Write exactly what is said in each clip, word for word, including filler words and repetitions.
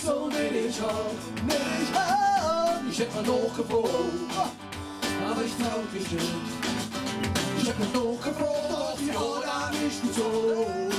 so nötig hab, nötig hab. Ich hätt mal noch gefroren, aber ich trau mich nicht. Ich hätt mal noch gefroren, doch die Roda nicht gezogen.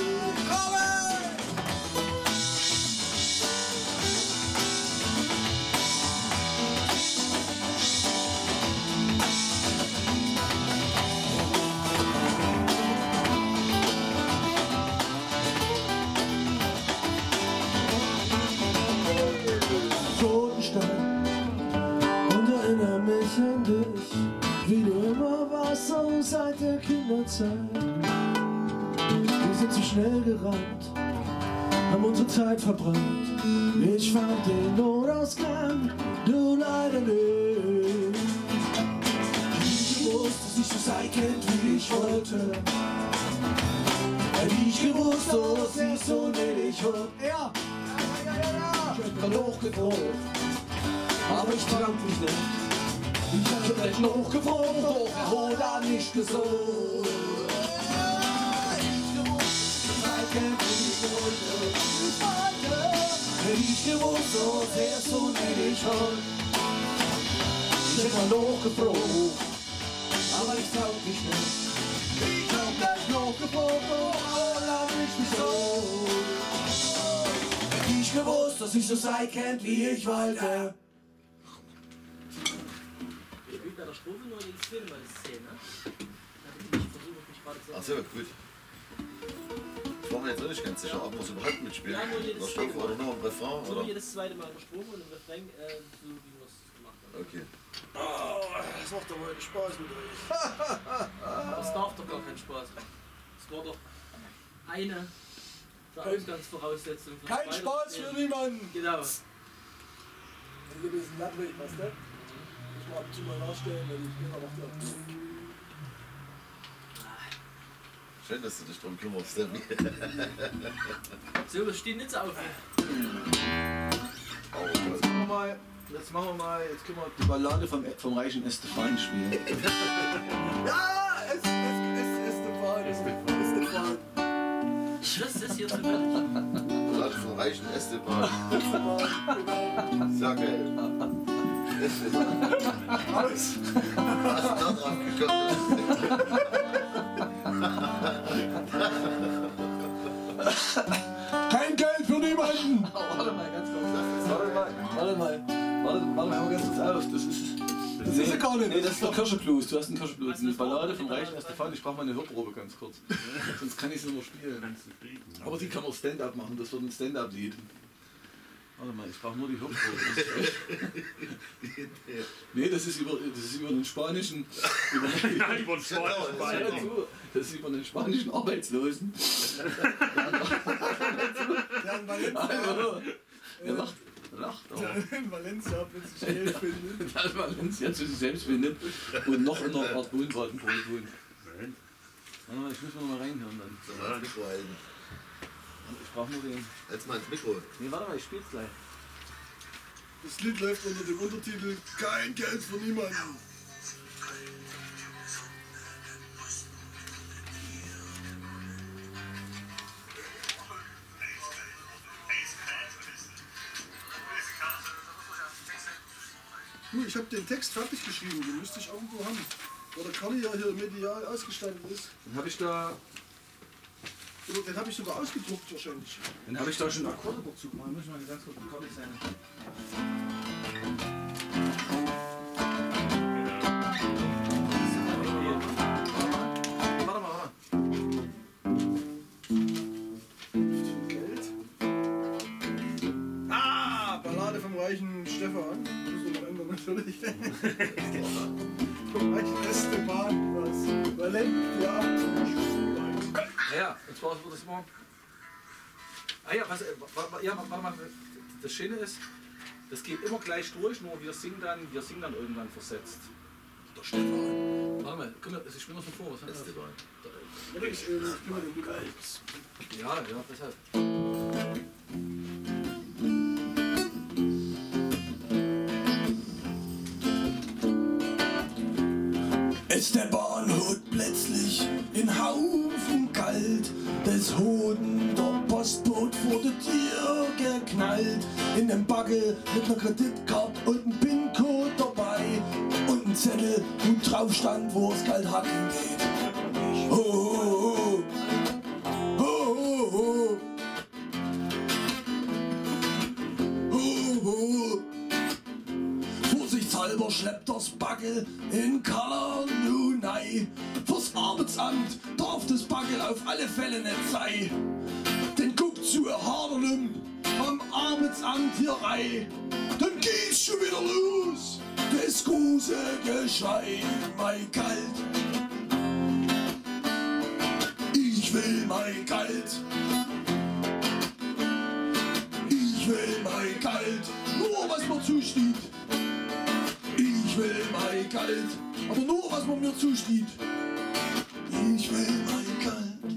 Und erinnere mich an dich, wie du immer warst, so seit der Kinderzeit. Wir sind zu schnell gerannt, haben unsere Zeit verbrannt. Ich fand den Notausgang, du leider nicht. Ich gewusst, dass ich so sein kennt, wie ich wollte. Hätte ich gewusst, dass ich so nötig hab. Ja, ja, ja, ja. Ich hab dann hochgefroren, aber ich trau mich nicht. Ich hab nicht noch gefroren, doch er holt da nicht gesund. Ich gewusst, dass ich kennt, wie ich wollte. Hätte ich gewusst, dass er so nötig hat. Ich hätt mal noch gefroren, aber ich trau mich nicht. Ich hab nicht noch gefroren, doch er holt da nicht gesund. Hätte ich gewusst, dass ich so sein kennt, wie ich wollte. Bei der Strophe nur die Szene, weil das Szene, ne? Da bin ich versucht, mich gerade zu. Achso, gut. Ich war mir jetzt auch nicht ganz sicher, ob wir es überhaupt mitspielen. Ja, nur jedes der Strophe oder nur im Refrain, so oder? jedes zweite Mal in der Strophe und im Refrain, äh, so wie wir es gemacht haben. Okay. Oh, das macht doch heute Spaß mit euch. Aber es darf doch gar keinen Spaß machen. Es war doch eine der Ausgangsvoraussetzungen. für Kein das Spaß für Weiterspielen. niemanden. Genau. Also ein bisschen langweilig, was denn? Ich muss ab und zu mal nachstellen, weil ich immer noch da. Schön, dass du dich drum kümmerst, Sammy. So, wir stehen nicht so auf. Oh, Jetzt machen wir mal, jetzt machen wir mal, jetzt können wir die Ballade vom, vom reichen Estefan spielen. Ja, es, es, es, Estefan, Estefan. Das ist hier zu wenig. Ballade vom reichen Esteban. Estefan, genau. Sehr geil. Aus. Was da drauf gekommen ist. Kein Geld für niemanden. Oh, warte mal, ganz kurz. Warte mal, warte mal. Warte, warte mal ganz kurz auf. Das ist. Das ist ja gar nicht. Nee, das ist der Kirscheblues. Du hast einen Kirscheblues. Eine Ballade vom reichen Estefan. Ich brauche mal eine Hörprobe ganz kurz. Sonst kann ich sie nur spielen. Aber die kann man Stand-up machen. Das wird ein Stand-up-Lied. Warte mal, ich brauche nur die Hörprobe. Nee, das ist über, das ist über den spanischen. Über, Nein, über den spanischen Hör zu, das ist über den spanischen Arbeitslosen. Der in Valencia, Also, er lacht, er lacht auch. der in Valencia plötzlich Geld findet. Das Valencia zu sich selbst findet und noch in einer Art Wohnwagenpol wohnt. Warte mal, ich muss mal reinhören dann. So, mal ins Mikro halten. Ich brauche nur den. Jetzt mal ins Mikro. Nee, warte mal, ich spiel's gleich. Das Lied läuft unter dem Untertitel Kein Geld für niemanden. Du, ich habe den Text fertig geschrieben, den müsste ich irgendwo haben. Wo der Karli ja hier medial ausgestattet ist. Dann habe ich da. Oder den habe ich sogar ausgedruckt wahrscheinlich. Dann habe ich da schon Akkorde dazu gemacht. Muss ich mal ganz kurz Akkorde sein. Warte mal, warte. Geld. Ah, Ballade vom reichen Stefan. Müssen wir noch ändern natürlich. Vom reichen Esteban. Was? Valencia. Ja, und zwar wird das immer. Ah ja, was, ja, warte mal. Das Schöne ist, das geht immer gleich durch, nur wir singen dann, wir singen dann irgendwann versetzt. Der Stefan. Warte mal, guck mal, ich spiele mal von vor. Was heißt das? Oder ich, äh, ich bin mal den Geil. Ja, ja, deshalb. Ist der Bahnhof plötzlich in Haufen kalt, des Hoden der Postboot vor der Tür geknallt, in dem Bagge mit ner Kreditkarte und n PIN-Code dabei und n Zettel, wo drauf stand, wo es kalt hacken geht. Oh, oh, oh, oh, oh, oh, oh. Vorsichtshalber schleppt das Bagge in Color Nunei. Fürs Arbeitsamt darf das Bagge auf alle Fälle nicht sein. Denn guckt zu erharderem vom Arbeitsamt hier rein. Dann geht's schon wieder los, das große Geschrei. Mein Kalt, ich will mein Kalt, ich will mein Kalt, nur was mir zusteht. Ich will mein Kalt, aber nur was man mir zusteht. Ich will mein Kalt.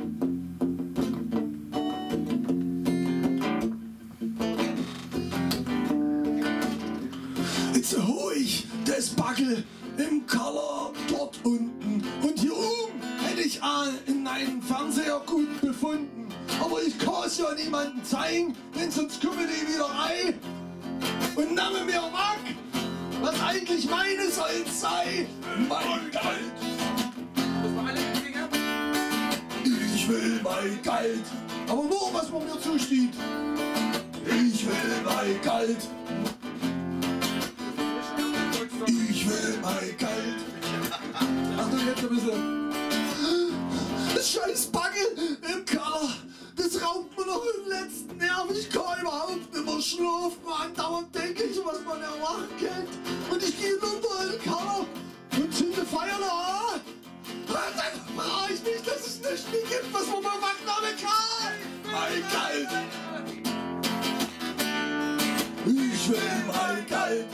Jetzt hol ich das Bagel im Keller dort unten. Und hier oben hätte ich in einen Fernseher gut befunden. Aber ich kann es ja niemandem zeigen, denn sonst kommen die wieder rein und nehmen mir weg, was eigentlich meine soll sei. Mein Kalt. Ich will mein Kalt, aber nur was man mir zusteht. Ich will mein Kalt. Ich will mein Kalt. Achtung, jetzt ein bisschen. Das scheiß Bagel im Keller, das raubt mir noch den letzten Nerv. Ich kann überhaupt nicht mehr schlafen. Andauernd denke ich, was man erwachen kann. Und ich gehe runter in den Keller und zünde Feuer an. Und dann brauche ich nicht, dass es nichts mehr gibt, was man mal wegnehmen kann. Mein Kalt. Ich will mein Kalt.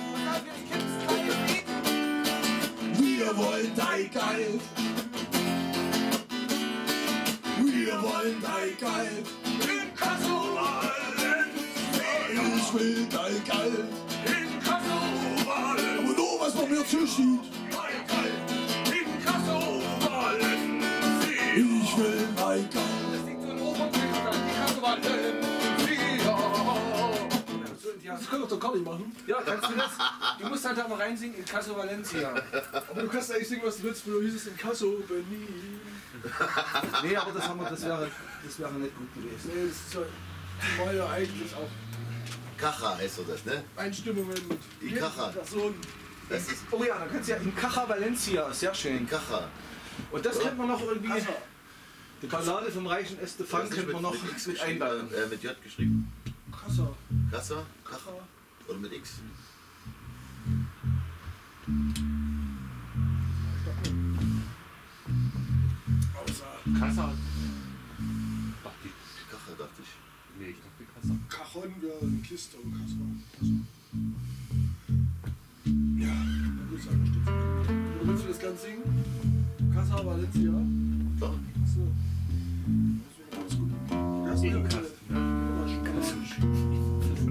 Wir wollen dein Kalt. Wir wollen dein Kalt. In Kassel-Wallen. Ich will dein Kalt. In Kassel-Wallen. Aber nur was man mir zusteht. Mein Kalt. In Kassel-Wallen. Ich will mein Kalt. Das liegt so in Oberkirchen, die Kassel-Wallen. Das kann doch der Carly machen. Ja, kannst du das? Du musst halt da mal reinsingen in Caso Valencia. Aber du kannst eigentlich singen, was du willst, früher hieß es in Casso Berlin. Nee, aber das, haben wir, das, wäre, das wäre nicht gut gewesen. Nee, das ist ja, das war ja eigentlich auch Kacha heißt so das, ne? Einstimmungen mit Die Kacha. Personen. Das ist Oh ja, dann kannst du ja in Caja Valencia, sehr die schön. Kacha. Und das Ja. könnte man noch irgendwie, Kassa. die Ballade vom reichen Estefan Das ist könnte man noch mit X mit geschrieben, einbauen. äh, mit J geschrieben. Kassa. Kassa? Kacha. Oder mit X? Außer Kassa. Dachte ich. Kacha, dachte ich. Nee, ich dachte Kassa. Cajon wäre eine Kiste, aber Kassa. Kassa. Ja, dann würde ich sagen, stimmt. Oder willst du das ganz singen? Kassa Valencia? Klar. Achso. Das wäre ganz gut. Ja, ist In ja Kassel. aber schon ganz schön.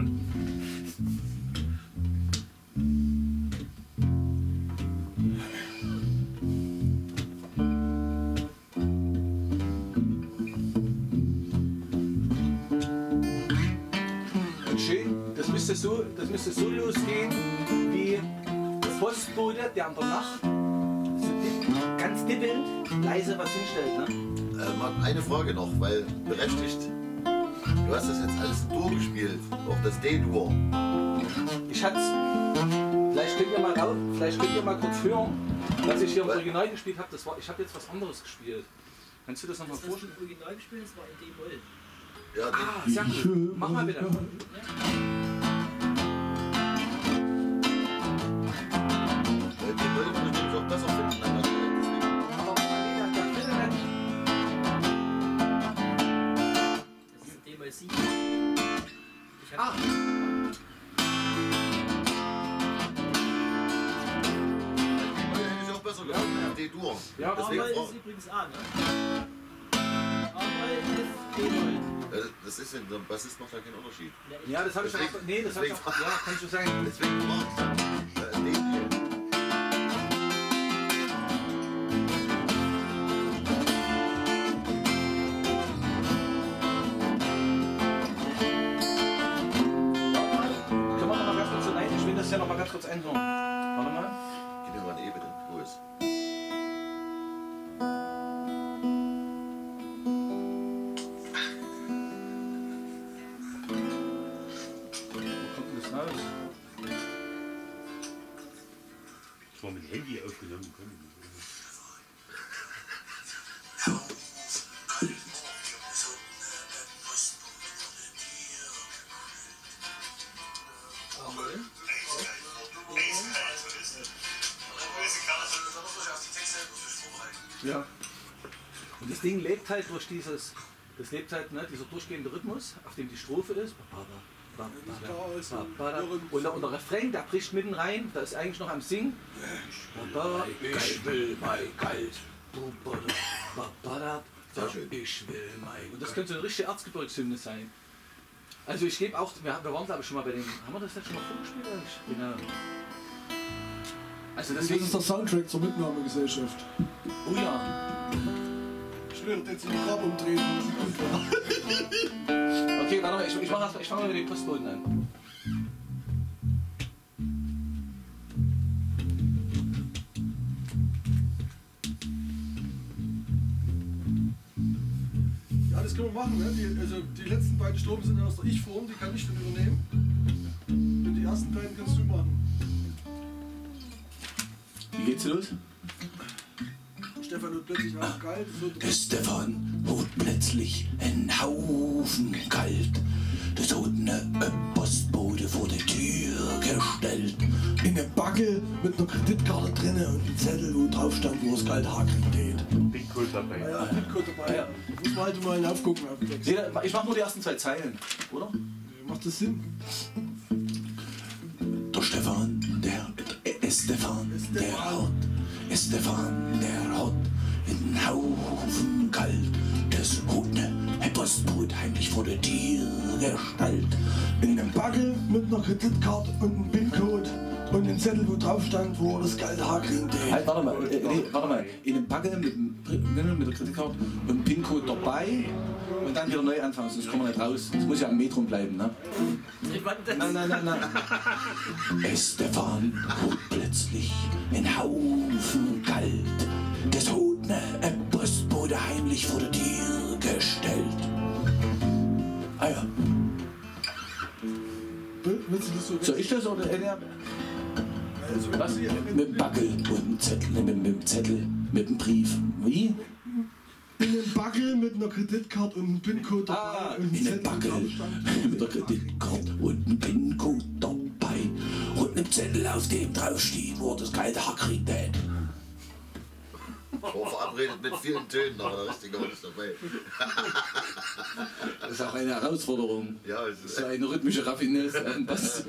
Und schön, das müsste so, das müsste so losgehen, wie der Postbote, der an der Nacht so dipp, ganz dippelnd leise was hinstellt. Ne? Äh, Marc, eine Frage noch, weil berechtigt. Du hast das jetzt alles in Dur gespielt, auch das D-Dur. Ich hatte vielleicht könnt ihr mal raus, vielleicht könnt ihr mal kurz hören, was ich hier im Was? Original gespielt habe. Das war, ich habe jetzt was anderes gespielt. Kannst du das nochmal Das hast du vorstellen? im Original gespielt, das war in D-Moll. Ja, Ah, sehr gut. Mach mal bitte. äh, die wollen wir nämlich auch besser finden. Deswegen. Aber Marlene, das bitte nicht. Das ist in D-Moll sieben. Ich Ah. hab Die wollen hätte ich auch besser gefunden. D-Dur. Ja, Deswegen A-Moll Frau- ist übrigens A, ne? A-Moll ist D-Moll. Äh, das ist ja, der Bassist macht da keinen Unterschied. Ja, das habe ich Deswegen- auch. Nee, das habe ich auch. Ja, kannst du sagen. Deswegen war es äh, D hier. zwar mit Handy aufgenommen können. Ja. Und das Ding lebt halt durch dieses, das lebt halt, ne, dieser durchgehende Rhythmus, auf dem die Strophe ist. Und der, und der Refrain, der bricht mitten rein, da ist eigentlich noch am Singen. Ich will mein Geld. Ich will mein. Und das könnte eine richtige Erzgebirgshymne sein. Also ich gebe auch, wir, wir waren glaube ich schon mal bei den, haben wir das jetzt schon mal vorgespielt eigentlich? Genau. Also deswegen, Das ist der Soundtrack zur Mitnahmegesellschaft. oh ja. Ich will jetzt in den Grab umdrehen. Okay, warte mal, ich, ich, mach, ich fange mal mit den Postboten an. Ja, das können wir machen. Ne? Die, also die letzten beiden Strophen sind aus der Ich-Form, die kann ich dann übernehmen. Und die ersten beiden kannst du machen. Wie geht's los? Stefan wird plötzlich auch kalt. Der Stefan holt plötzlich einen Haufen kalt. Das hat eine Postbote vor die Tür gestellt. In der Backe mit einer Kreditkarte drinne und ein Zettel, wo drauf stand, wo das Geld Haken geht. Pincode dabei. Ja, Pincode dabei. Ja. Muss man halt mal aufgucken auf den Text. Nee, ich mach nur die ersten zwei Zeilen, oder? Macht das Sinn? Der Stefan, der äh, Stefan, der hat, Stefan, der hat einen Haufen kalt. Das hat eine Postbote heimlich vor der Tür gestellt. In dem Backe mit einer Kreditkarte und einem PIN-Code und ein Zettel, wo drauf stand, wo er das Geld herkriegt. Halt, warte mal, äh, nee, warte mal. In dem Packel mit, dem, mit der Kreditkarte und dem PIN-Code dabei und dann wieder neu anfangen, sonst kommen wir nicht raus. Das muss ja am Metro bleiben, ne? Nein, nein, nein, nein. Stefan hat plötzlich einen Haufen kalt. Das hat eine Postbote heimlich vor der Tür gestellt. Ah ja. Willst du das so? Soll ich das oder? Äh, Was? Mit dem Backel und dem Zettel, mit, mit dem Zettel, mit dem Brief. Wie? In dem Backel mit einer Kreditkarte und einem PIN-Code dabei. Ah, und einem In dem Zettel, wo Backel drauf stand. mit der Kreditkarte und einem PIN-Code dabei. Und einem Zettel, auf dem drauf steht, wo er das Geld herkriegt hat. Oh, verabredet mit vielen Tönen, aber der richtige Ort ist dabei. Das ist auch eine Herausforderung. Ja, es ist So eine rhythmische Raffinesse an Bass.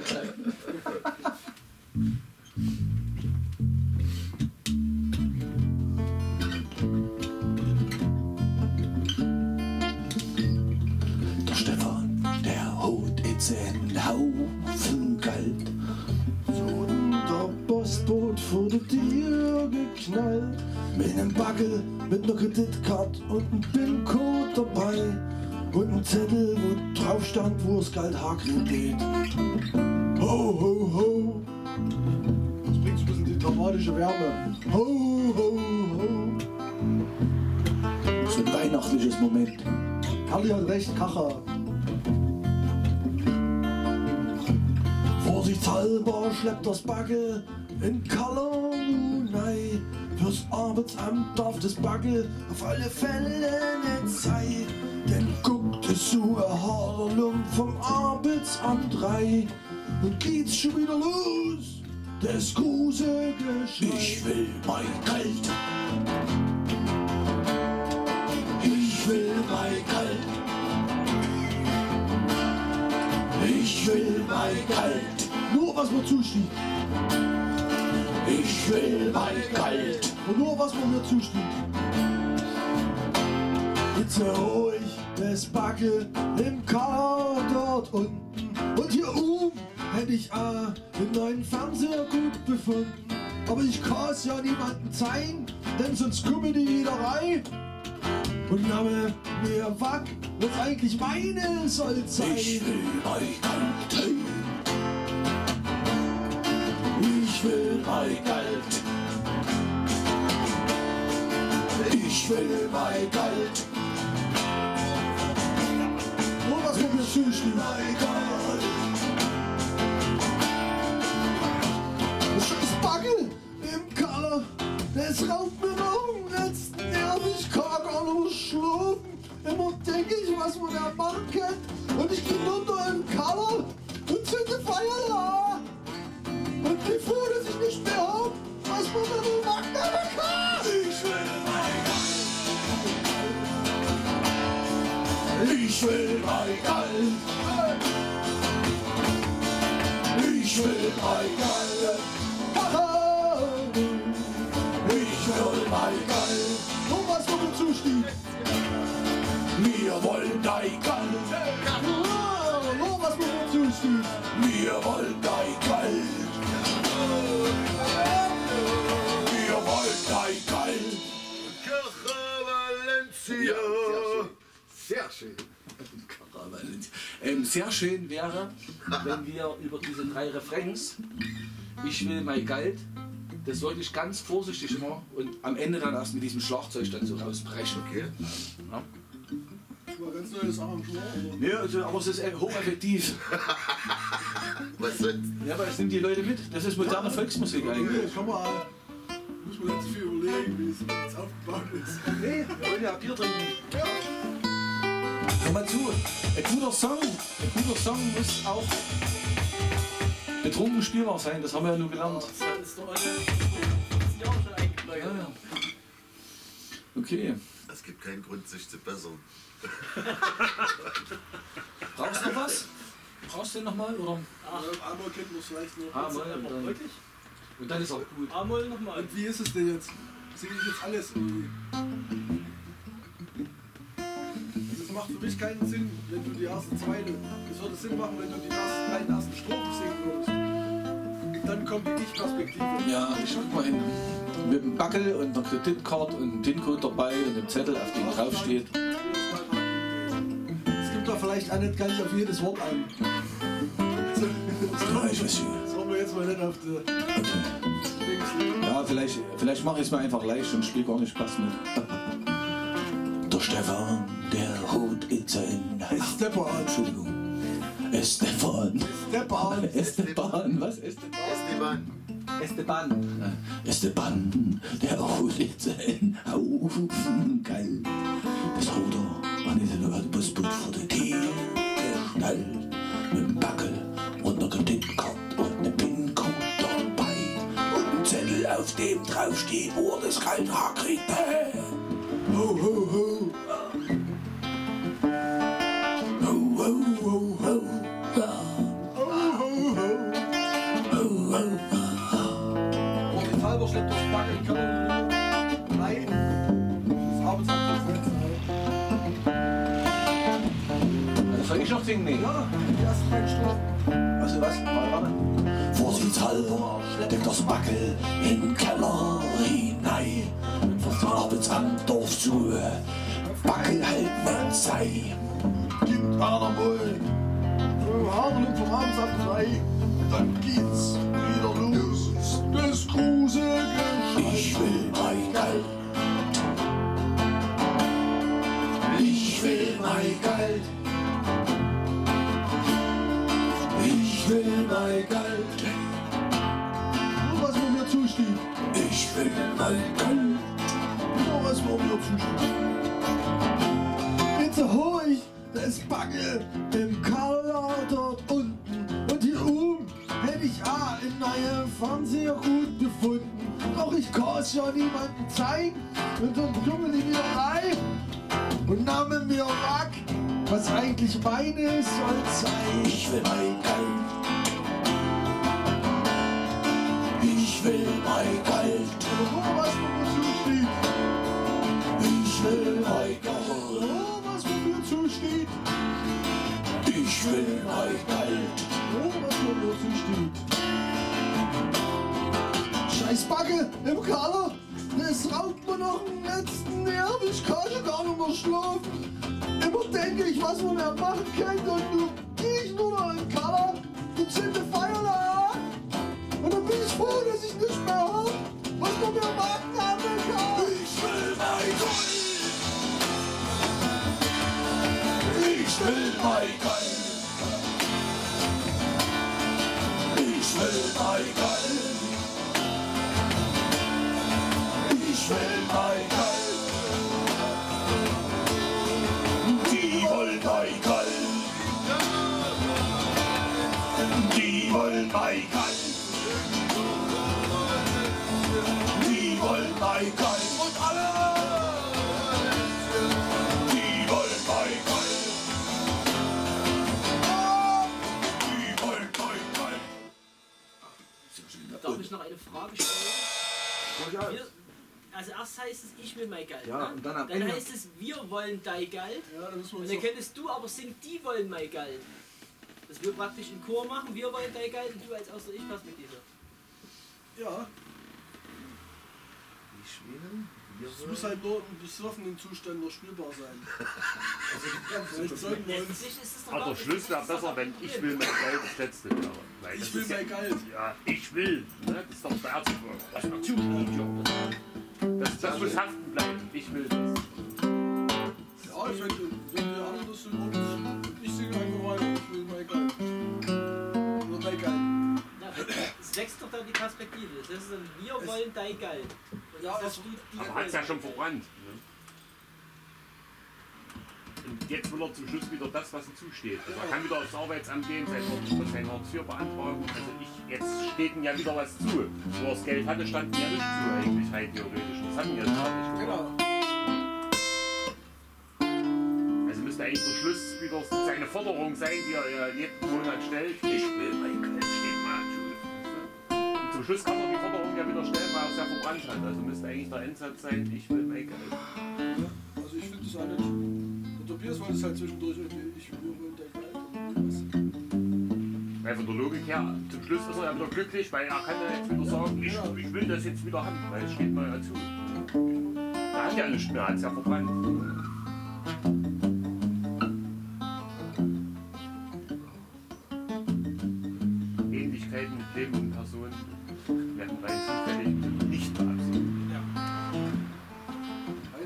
Der Stefan, der holt jetzt einen Haufen Geld. So der Postbote vor der Tür geknallt. Mit einem Backel, mit einer Kreditkarte und einem PIN-Code dabei. Und ein Zettel, wo drauf stand, wo das Geld herkriegt geht. Ho, ho, ho. Das bringt so ein bisschen die dramatische Wärme. Ho, ho, ho. So ein weihnachtliches Moment. Karli hat recht, Kacher. Vorsichtshalber schleppt das Backel in Kalorunei. Fürs Arbeitsamt darf das Backel auf alle Fälle nicht sein. Denn guckt es so ein harter Lump vom Arbeitsamt rein. Und geht's schon wieder los, das große Geschrei. Ich will mein Geld. Ich will mein Geld. Ich will mein Geld. Nur was mir zusteht. Ich will mein Geld. Und nur was man mir zusteht. Jetzt hol ich das Backe im Keller dort unten. Und hier oben hätte ich auch den neuen Fernseher gut befunden. Aber ich kann's ja niemanden zeigen, denn sonst kommen die wieder rein. Und nahmen mir weg, was eigentlich meine soll sein. Ich will mein Geld. Ich will Mein Geld. Ich will mein Geld. nur was man mir zusteht. Mein Geld. Das scheiß Backe im Keller, das raubt mir noch den letzten Nerv. Ich kann gar nicht schlafen. Immer denke ich, was man da machen kann. Und ich geh runter im Keller und zünde Feuer an. Und bin froh, dass ich nicht mehr hab, was man da nur machen kann. Ich will mein Geld. Ich will mein Geld. Ich will mein Geld. Ich will mein Geld. Und was mir zusteht. Wir wollen dein Geld. Oh, was mir zusteht. Wir wollen dein Geld. Wir wollen dein Geld. Kirche Valencia. Sehr schön. Ähm, sehr schön wäre, wenn wir über diese drei Refrains, ich will mein Geld, das wirklich ganz vorsichtig immer und am Ende dann erst mit diesem Schlagzeug dann so rausbrechen. Okay. Ja. Das war ganz neues Arrangement. Ja, also, aber es ist äh, hocheffektiv. Was sonst? Ja, weil es nimmt die Leute mit. Das ist moderne Volksmusik eigentlich. Nee, schau mal. Muss man jetzt viel überlegen, wie es jetzt aufgebaut ist. Nee, wir wollen ja Bier trinken. Ja. Hör mal zu, ein guter Song, ein guter Song muss auch betrunken spielbar sein, das haben wir ja nur gelernt. Das ist doch alle fünfzehn Jahre schon eingebläut. Ja, ja. Okay. Es gibt keinen Grund, sich zu bessern. Brauchst du noch was? Brauchst du den nochmal? Oder? Einmal kennt man es vielleicht noch. Ah, mal, und, dann, Wirklich? und dann ist auch gut. A-Moll nochmal. Und wie ist es denn jetzt? Singe ich jetzt alles irgendwie? Also es macht für mich keinen Sinn, wenn du die erste, zweite. Es würde Sinn machen, wenn du die ersten, beiden ersten Strophen singen würdest. Und dann kommt die Ich-Perspektive. Ja, ich guck mal hin. Mit dem Backel und einer Kreditkarte und einem PIN-Code dabei und einem Zettel, auf dem draufsteht. Es gibt da vielleicht auch nicht ganz auf jedes Wort ein. Gleich, was hier. Das wollen wir jetzt mal nicht auf die Dings legen. Ja, vielleicht, vielleicht mache ich es mir einfach leicht und spiele gar nicht Spaß mit. Der Stefan, der Hut in sein Hals. Stepper an. Entschuldigung. Estefan. Stepper an. Esteban, was? Esteban? Esteban. Esteban. Esteban, der Hut in sein Haufen Geld. Das Ruder an diesem Busboot vor der Tür geschnallt. Mit dem Backel und einer Kreditkarte und einem PIN-Code dabei. Und ein Zettel, auf dem draufsteht, wo er das Geld herkriegt. Ho, ho, ho. Ho, ho, ho, ho. Ja. Ho, ho, ho. Ho, ho, ho. Und den Falber schleppt das Backe in den Keller. Nein. Das Arbeitsamt ist nicht. Soll ich noch singen? Nee. Ja, die ersten beiden Strophen. Also was? Warte, warte. Vorsichtshalber deckt das Backel in den Keller hinein. Das Arbeitsamt darf zu Backel halt nicht sein. Gibt einer wohl. Vom Haarlund vom Arbeitsamt frei. Dann geht's wieder los. Das große Geschrei. Ich will mein Geld. Ich will mein Geld. Ich will mein Geld. Nur was mir zusteht. Ich will mein Geld. Nur was mir zusteht. Jetzt hol ich das Backe im Keller dort unten. Und hier oben hätte ich auch einen neuen Fernseher gut gefunden. Doch ich kann es ja niemandem zeigen. Und dann blummel ich wieder rein und nahm mir weg, was eigentlich meine soll sein. Ich will mein Geld. Ich will mein Geld. Nur was mir zusteht. Ich will mein Geld. Nur was mir zusteht. Ich will mein Geld. Nur was mir zusteht. Scheiß Backe im Keller. Das raubt mir noch den letzten Nerv. Ich kann schon gar nicht mehr schlafen. Immer denke ich, was man mehr machen könnte. Und du geh ich nur noch im Keller und zünde Feuer an. Und dann bin ich froh, dass ich nicht mehr hab, was man mir machen kann. Ich will mein Geld. Ich will mein Geld. Ich will mein Geld. mein Geld. Die wollen mein Geld. Die wollen mein Geld. Die wollen mein Geld. Und alle. Die wollen mein Geld. Die wollen mein Geld. Darf ich noch eine Frage stellen? Wir, also erst heißt es, ich will mein Geld. Ja, ne? und dann am dann Ende- heißt es, wir wollen dein Geld. Ja, dann müssen wir Und uns dann noch... könntest du aber singen, die wollen mein Geld. Dass wir praktisch einen Chor machen, wir wollen dein Geld und du als aus der Ich-Perspektive. Ja, Ich will. es muss halt nur im besoffenen Zustand noch spielbar sein. Also, vielleicht sollten wir uns... Letztlich ist es doch Aber gar der Schluss nicht- wäre das ist doch besser, wenn kein ich Problem. will mein Geld das letzte wäre. Weil das Ich will ist ja, mein Geld. ja, ich will. Ne? Das ist doch der Ärzte. Lass mal zu, Idiot. Das, das muss haften bleiben. Ich will das. Ja, ich wenn, wenn wir alle das sind und ich singe einfach weiter, ich will mein Geld. Oder mein Geld. Ja, es wächst doch dann die Perspektive. Das ist dann, wir Es- wollen dein Geld. Und Ja, das es- ist du, die Aber hat es ja schon verbrannt. Ne? Und jetzt will er zum Schluss wieder das, was ihm zusteht. Also er kann wieder aufs Arbeitsamt gehen, sein Hartz vier beantragen. Also ich, jetzt steht ihm ja wieder was zu. Wo er das Geld hatte, stand ihm ja nicht zu eigentlich rein theoretisch. Das hatten wir jetzt gar nicht gemacht. Genau. Also müsste eigentlich der Schluss wieder seine Forderung sein, die er ja jeden Monat stellt. Ich will mein Geld, steht mal zu. Und zum Schluss kann er die Forderung ja wieder stellen, weil er es ja verbrannt hat. Also müsste eigentlich der Endsatz sein, ich will mein Geld. Ja, also ich finde das auch nicht. Und Tobias wollte es halt zwischendurch irgendwie, ich will mein Geld. Weil von der Logik her, zum Schluss ist er ja wieder glücklich, weil er kann ja jetzt wieder sagen, ich, ich will das jetzt wieder haben, weil es steht mal ja zu. Er hat ja nichts mehr, er hat es ja verbrannt.